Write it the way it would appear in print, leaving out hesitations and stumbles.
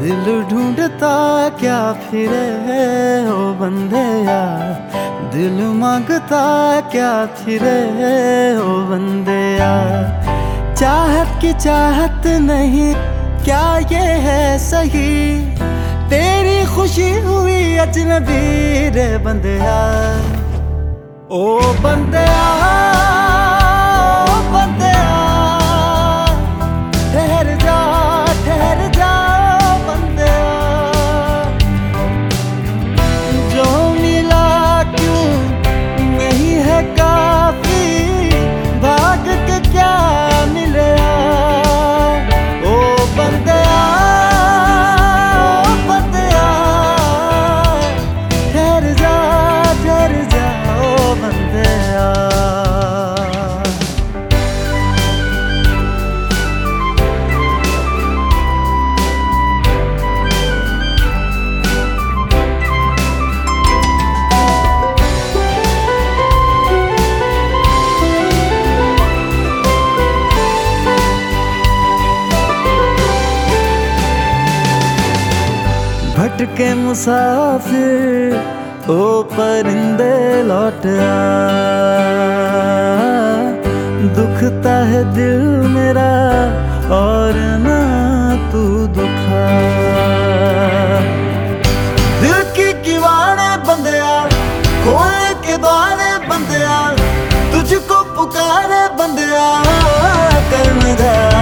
दिल ढूंढता क्या फिरे ओ बंदे यार, दिल मांगता क्या फिरे ओ बंदे यार। चाहत की चाहत नहीं क्या ये है सही, तेरी खुशी हुई अजनबी रे बंदे यार। ओ बंदे भटके मुसाफिर ओ परिंदे लौट आ, दुखता है दिल मेरा और ना तू दुखा। दिल की किवाड़े बंदया खोल के द्वारे बंदया, तुझको पुकारे बंदया कर न जा।